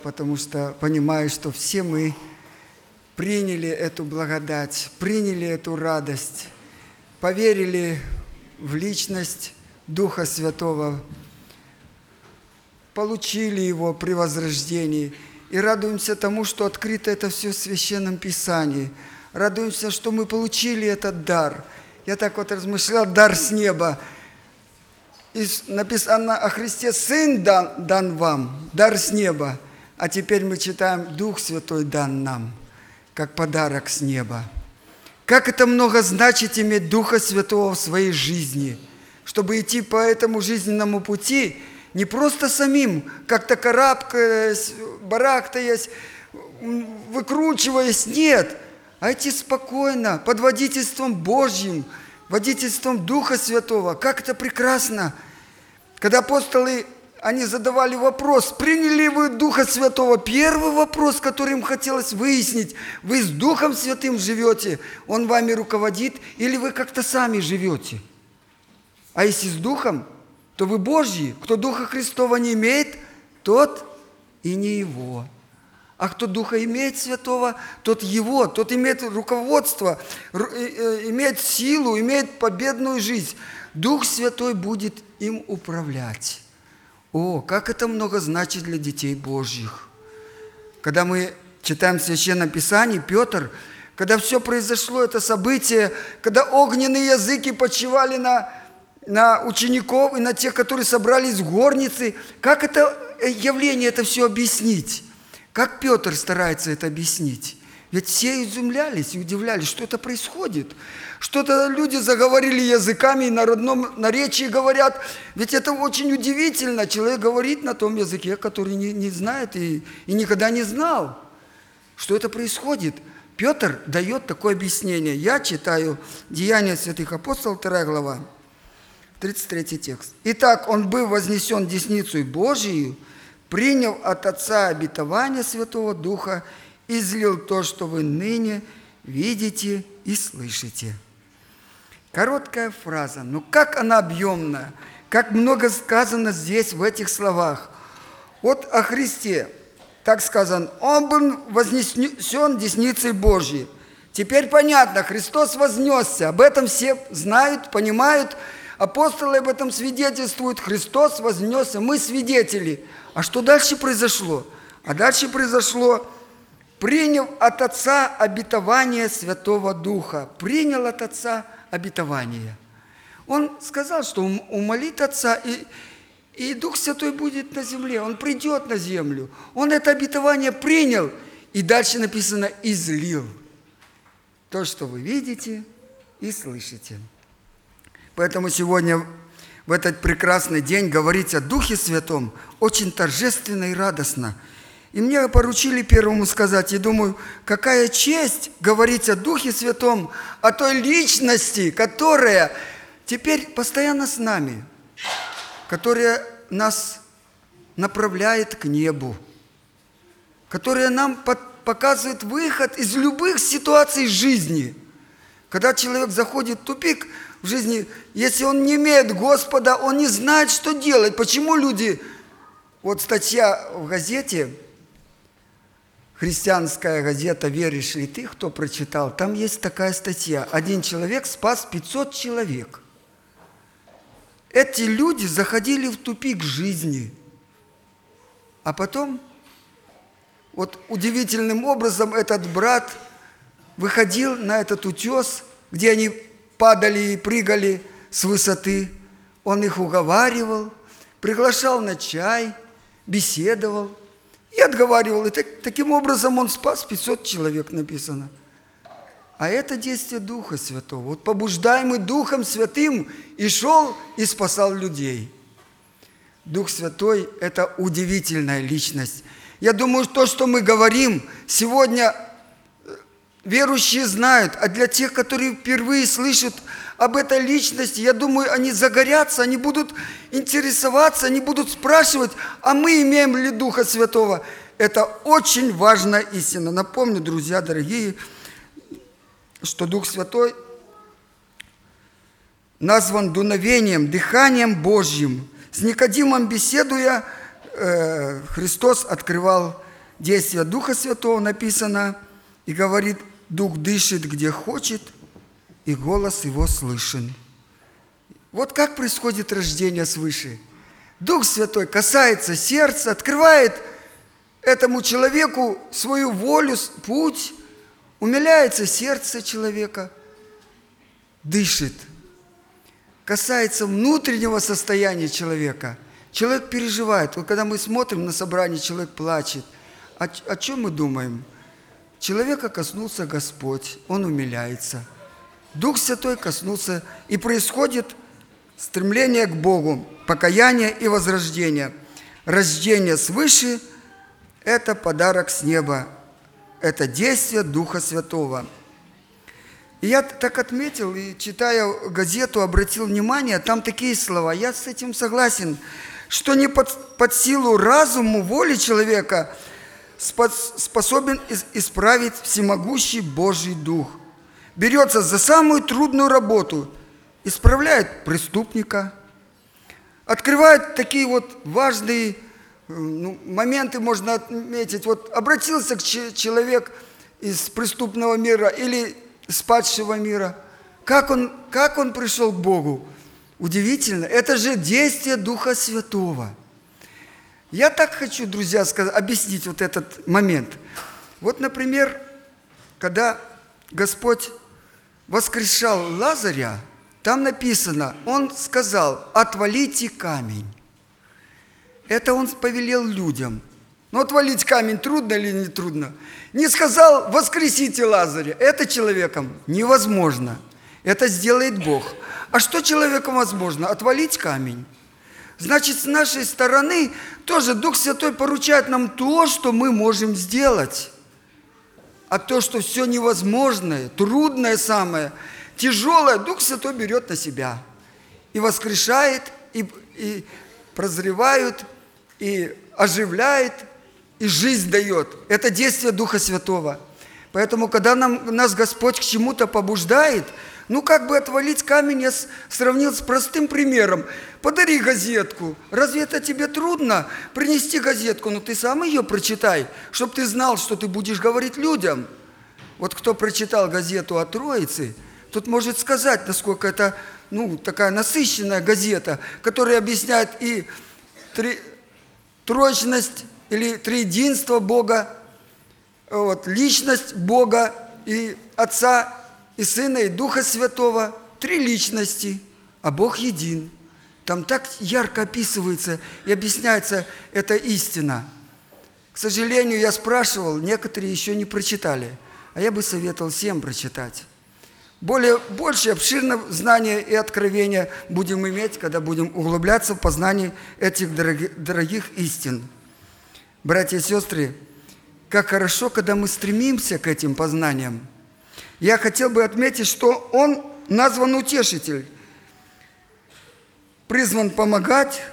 Потому что понимаю, что все мы приняли эту благодать, приняли эту радость, поверили в личность Духа Святого, получили Его при возрождении и радуемся тому, что открыто это все в Священном Писании. Радуемся, что мы получили этот дар. Я так вот размышлял, дар с неба. И написано о Христе: Сын дан вам, дар с неба. А теперь мы читаем: Дух Святой дан нам, как подарок с неба. Как это много значит иметь Духа Святого в своей жизни, чтобы идти по этому жизненному пути не просто самим, как-то карабкаясь, барахтаясь, выкручиваясь, нет, а идти спокойно, под водительством Божьим, водительством Духа Святого. Как это прекрасно! Когда апостолы, они задавали вопрос: приняли вы Духа Святого? Первый вопрос, который им хотелось выяснить: вы с Духом Святым живете, Он вами руководит, или вы как-то сами живете? А если с Духом, то вы Божьи. Кто Духа Христова не имеет, тот и не Его. А кто Духа имеет Святого, тот Его, тот имеет руководство, имеет силу, имеет победную жизнь. Дух Святой будет им управлять. О, как это много значит для детей Божьих. Когда мы читаем в Священном Писании, Петр, когда все произошло, это событие, когда огненные языки почивали на учеников и на тех, которые собрались в горнице, как это явление, это все объяснить? Как Петр старается это объяснить? Ведь все изумлялись и удивлялись, что это происходит. Что-то люди заговорили языками и на родном наречии говорят. Ведь это очень удивительно. Человек говорит на том языке, который не знает и никогда не знал, что это происходит. Петр дает такое объяснение. Я читаю Деяния святых апостолов, 2 глава, 33 текст. «Итак, он был вознесен десницей Божией, приняв от Отца обетование Святого Духа, излил то, что вы ныне видите и слышите». Короткая фраза, но как она объемная, как много сказано здесь в этих словах. Вот о Христе, так сказано: Он был вознесен десницей Божьей. Теперь понятно, Христос вознесся, об этом все знают, понимают, апостолы об этом свидетельствуют, Христос вознесся, мы свидетели. А что дальше произошло? А дальше произошло: приняв от Отца обетование Святого Духа. Принял от Отца обетование. Он сказал, что умолит Отца, и Дух Святой будет на земле. Он придет на землю. Он это обетование принял. И дальше написано: излил то, что вы видите и слышите. Поэтому сегодня, в этот прекрасный день, говорить о Духе Святом очень торжественно и радостно. И мне поручили первому сказать, и думаю, какая честь говорить о Духе Святом, о той личности, которая теперь постоянно с нами, которая нас направляет к небу, которая нам показывает выход из любых ситуаций жизни. Когда человек заходит в тупик в жизни, если он не имеет Господа, он не знает, что делать. Почему люди... Вот статья в газете, христианская газета «Веришь ли ты?», кто прочитал, там есть такая статья: один человек спас 500 человек. Эти люди заходили в тупик жизни, а потом вот удивительным образом этот брат выходил на этот утес, где они падали и прыгали с высоты. Он их уговаривал, приглашал на чай, беседовал и отговаривал. И таким образом он спас 500 человек, написано. А это действие Духа Святого. Вот побуждаемый Духом Святым и шел и спасал людей. Дух Святой – это удивительная личность. Я думаю, то, что мы говорим сегодня, верующие знают, а для тех, которые впервые слышат об этой личности, я думаю, они загорятся, они будут интересоваться, они будут спрашивать: а мы имеем ли Духа Святого? Это очень важная истина. Напомню, друзья дорогие, что Дух Святой назван дуновением, дыханием Божьим. С Никодимом беседуя, Христос открывал действие Духа Святого написано, и говорит, Дух дышит, где хочет, и голос Его слышен. Вот как происходит рождение свыше. Дух Святой касается сердца, открывает этому человеку свою волю, путь, умиляется сердце человека, дышит, касается внутреннего состояния человека. Человек переживает. Вот когда мы смотрим на собрание, человек плачет. О чем мы думаем? Человека коснулся Господь, он умиляется. Дух Святой коснулся, и происходит стремление к Богу, покаяние и возрождение. Рождение свыше – это подарок с неба, это действие Духа Святого. И я так отметил, и читая газету, обратил внимание, там такие слова, я с этим согласен, что не под силу разуму, воли человека способен исправить всемогущий Божий Дух. Берется за самую трудную работу, исправляет преступника, открывает такие вот важные моменты, можно отметить. Вот обратился человек из преступного мира или из падшего мира. Как он пришел к Богу? Удивительно. Это же действие Духа Святого. Я так хочу, друзья, объяснить вот этот момент. Вот, например, когда Господь воскрешал Лазаря, там написано, Он сказал, отвалите камень. Это Он повелел людям. Но отвалить камень трудно или не трудно? Не сказал, воскресите Лазаря. Это человеком невозможно. Это сделает Бог. А что человеком возможно? Отвалить камень. Значит, с нашей стороны тоже Дух Святой поручает нам то, что мы можем сделать. А то, что все невозможное, трудное самое, тяжелое, Дух Святой берет на себя. И воскрешает, и прозревает, и оживляет, и жизнь дает. Это действие Духа Святого. Поэтому, когда нас Господь к чему-то побуждает, как бы отвалить камень, я сравнил с простым примером. Подари газетку. Разве это тебе трудно принести газетку? Ты сам ее прочитай, чтобы ты знал, что ты будешь говорить людям. Вот кто прочитал газету о Троице, тот может сказать, насколько это такая насыщенная газета, которая объясняет и троичность или триединство Бога, личность Бога и Отца, и Сына, и Духа Святого. 3 личности, а Бог един. Там так ярко описывается и объясняется эта истина. К сожалению, я спрашивал, некоторые еще не прочитали, а я бы советовал всем прочитать. Больше обширное знание и откровение будем иметь, когда будем углубляться в познание этих дорогих истин. Братья и сестры, как хорошо, когда мы стремимся к этим познаниям. Я хотел бы отметить, что Он назван утешитель, призван помогать,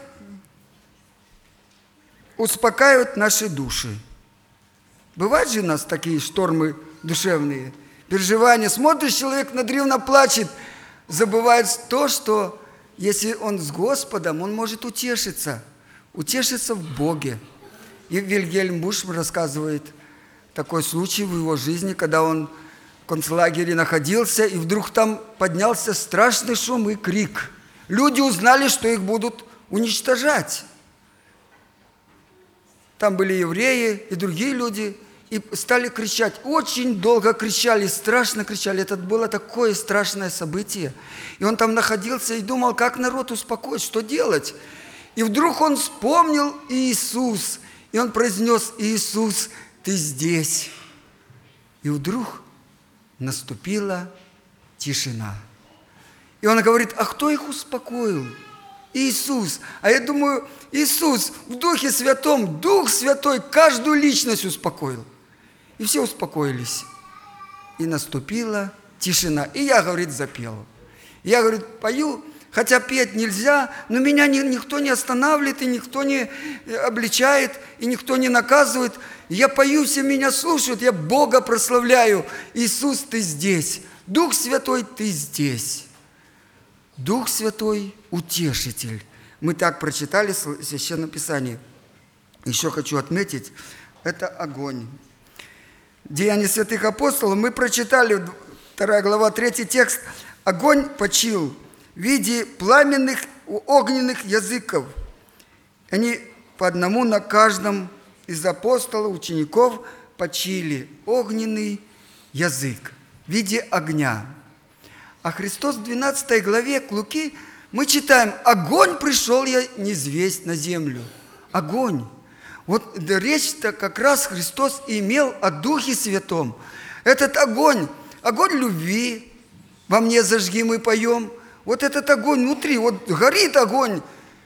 успокаивать наши души. Бывают же у нас такие штормы душевные, переживания. Смотришь, человек надрывно плачет, забывает то, что если он с Господом, он может утешиться в Боге. И Вильгельм Буш рассказывает такой случай в его жизни, когда он в концлагере находился, и вдруг там поднялся страшный шум и крик. Люди узнали, что их будут уничтожать. Там были евреи и другие люди, и стали кричать. Очень долго кричали, страшно кричали. Это было такое страшное событие. И он там находился и думал, как народ успокоить, что делать. И вдруг он вспомнил Иисус, и он произнес: «Иисус, Ты здесь». И вдруг наступила тишина. И он говорит: а кто их успокоил? Иисус. А я думаю, Иисус в Духе Святом, Дух Святой каждую личность успокоил. И все успокоились. И наступила тишина. И я, говорит, запел. Я, говорит, пою, хотя петь нельзя, но меня никто не останавливает, и никто не обличает, и никто не наказывает. Я пою, все меня слушают, я Бога прославляю. Иисус, Ты здесь. Дух Святой, Ты здесь. Дух Святой – утешитель. Мы так прочитали в Священном Писании. Еще хочу отметить, это огонь. Деяния святых апостолов мы прочитали, 2 глава, 3 текст. Огонь почил в виде пламенных огненных языков. Они по одному на каждом из апостолов, учеников почили огненный язык в виде огня. А Христос в 12 главе к Луки мы читаем: огонь пришел я низвесть на землю. Огонь. Вот речь-то как раз Христос имел о Духе Святом. Этот огонь, огонь любви, во мне зажги, мы поем. Вот этот огонь внутри, вот горит огонь.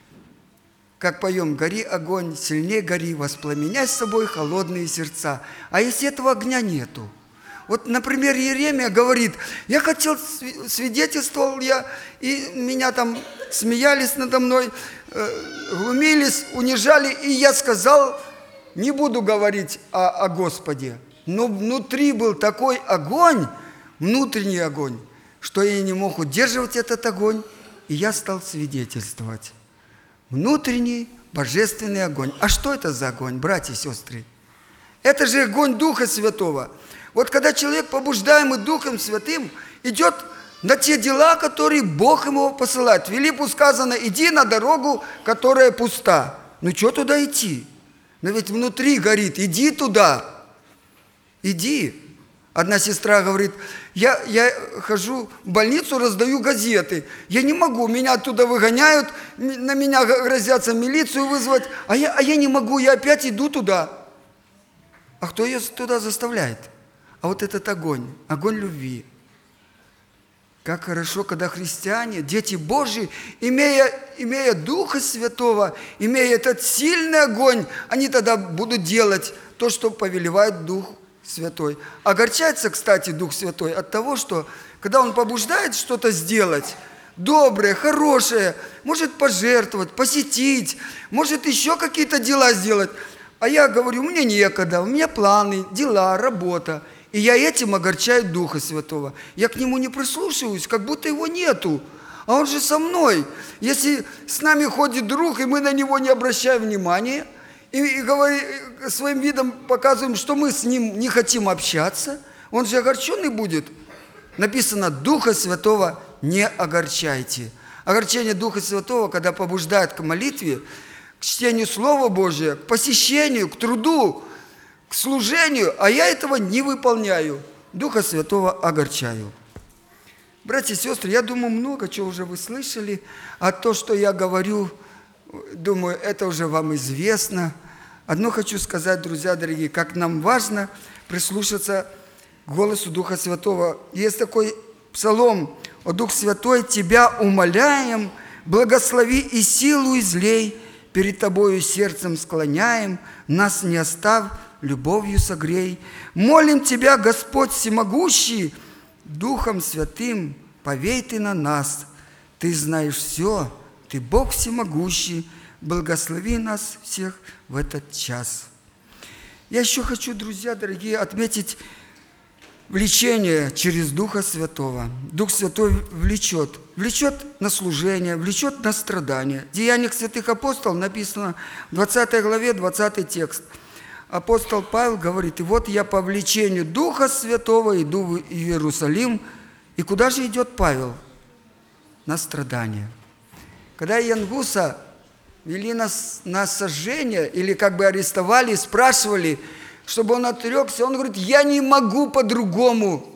Как поем: гори огонь, сильнее гори, воспламеняй с собой холодные сердца. А если этого огня нету? Вот, например, Иеремия говорит: я хотел, свидетельствовал я, и меня там смеялись надо мной, глумились, унижали, и я сказал, не буду говорить о Господе. Но внутри был такой огонь, внутренний огонь, что я не мог удерживать этот огонь, и я стал свидетельствовать. Внутренний божественный огонь. А что это за огонь, братья и сестры? Это же огонь Духа Святого. Вот когда человек, побуждаемый Духом Святым, идет на те дела, которые Бог ему посылает. Филиппу сказано: иди на дорогу, которая пуста. Ну что туда идти? Но ведь внутри горит. Иди туда. Иди. Одна сестра говорит: я хожу в больницу, раздаю газеты. Я не могу, меня оттуда выгоняют, на меня грозятся милицию вызвать, а я не могу, я опять иду туда. А кто ее туда заставляет? А вот этот огонь, огонь любви. Как хорошо, когда христиане, дети Божьи, имея Духа Святого, имея этот сильный огонь, они тогда будут делать то, что повелевает Дух Святой. Огорчается, кстати, Дух Святой от того, что когда Он побуждает что-то сделать, доброе, хорошее, может пожертвовать, посетить, может еще какие-то дела сделать. А я говорю: мне некогда, у меня планы, дела, работа. И я этим огорчаю Духа Святого. Я к Нему не прислушиваюсь, как будто Его нету. А Он же со мной. Если с нами ходит друг, и мы на Него не обращаем внимания, и своим видом показываем, что мы с Ним не хотим общаться, Он же огорченный будет. Написано: Духа Святого не огорчайте. Огорчение Духа Святого, когда побуждает к молитве, к чтению Слова Божия, к посещению, к труду, к служению, а я этого не выполняю. Духа Святого огорчаю. Братья и сестры, я думаю, много чего уже вы слышали, а то, что я говорю, думаю, это уже вам известно. Одно хочу сказать, друзья дорогие, как нам важно прислушаться к голосу Духа Святого. Есть такой псалом: «О Дух Святой, Тебя умоляем, благослови и силу излей, перед Тобою сердцем склоняем, нас не оставь, любовью согрей. Молим Тебя, Господь всемогущий, Духом Святым повей Ты на нас. Ты знаешь все, Ты Бог всемогущий, благослови нас всех в этот час». Я еще хочу, друзья дорогие, отметить влечение через Духа Святого. Дух Святой влечет на служение, влечет на страдания. В Деяниях святых апостолов написано в 20 главе, 20 текст. Апостол Павел говорит: «И вот я по влечению Духа Святого иду в Иерусалим». И куда же идет Павел? На страдания. Когда Янгуса вели на сожжение, или как бы арестовали, спрашивали, чтобы он отрекся, он говорит: я не могу по-другому.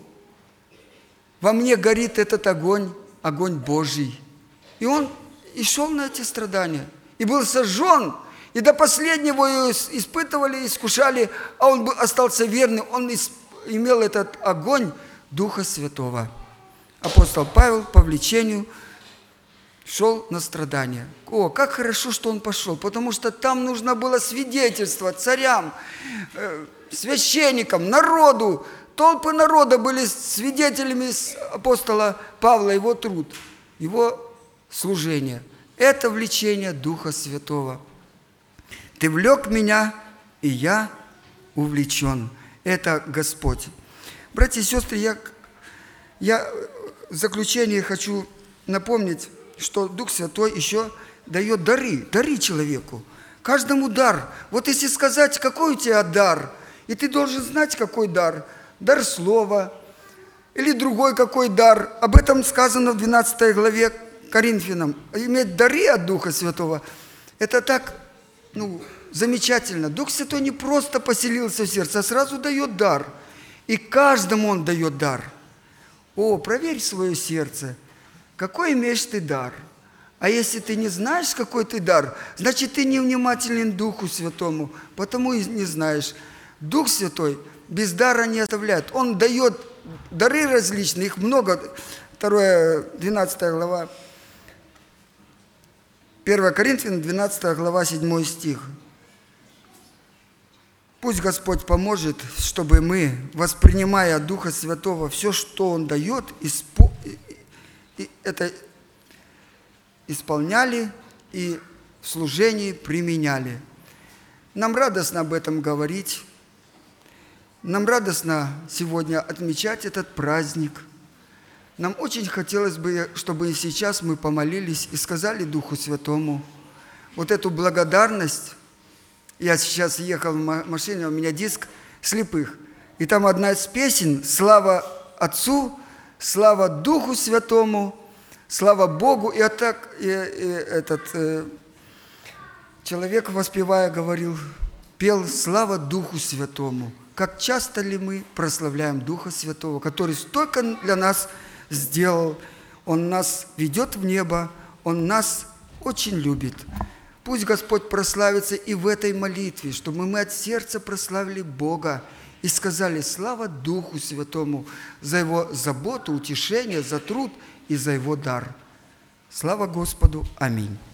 Во мне горит этот огонь, огонь Божий. И он и шел на эти страдания, и был сожжен. И до последнего ее испытывали, искушали, а он остался верным. Он имел этот огонь Духа Святого. Апостол Павел по влечению шел на страдания. О, как хорошо, что он пошел, потому что там нужно было свидетельство царям, священникам, народу. Толпы народа были свидетелями апостола Павла, его труд, его служение. Это влечение Духа Святого. Ты влек меня, и я увлечен. Это Господь. Братья и сестры, я в заключение хочу напомнить, что Дух Святой еще дает дары человеку. Каждому дар. Вот если сказать, какой у тебя дар, и ты должен знать, какой дар. Дар слова или другой какой дар. Об этом сказано в 12 главе Коринфянам. Иметь дары от Духа Святого, это так, замечательно. Дух Святой не просто поселился в сердце, а сразу дает дар. И каждому Он дает дар. Проверь свое сердце. Какой имеешь ты дар? А если ты не знаешь, какой ты дар, значит, ты невнимателен Духу Святому, потому и не знаешь. Дух Святой без дара не оставляет. Он дает дары различные, их много. 12 глава, 1 Коринфянам, 12 глава, 7 стих. Пусть Господь поможет, чтобы мы, воспринимая от Духа Святого все, что Он дает, это исполняли и в служении применяли. Нам радостно об этом говорить. Нам радостно сегодня отмечать этот праздник. Нам очень хотелось бы, чтобы сейчас мы помолились и сказали Духу Святому вот эту благодарность. Я сейчас ехал в машине, у меня диск слепых. И там одна из песен «Слава Отцу, слава Духу Святому, слава Богу». И этот человек, воспевая, пел «Слава Духу Святому». Как часто ли мы прославляем Духа Святого, который столько для нас сделал. Он нас ведет в небо, Он нас очень любит. Пусть Господь прославится и в этой молитве, чтобы мы от сердца прославили Бога и сказали слава Духу Святому за Его заботу, утешение, за труд и за Его дар. Слава Господу! Аминь.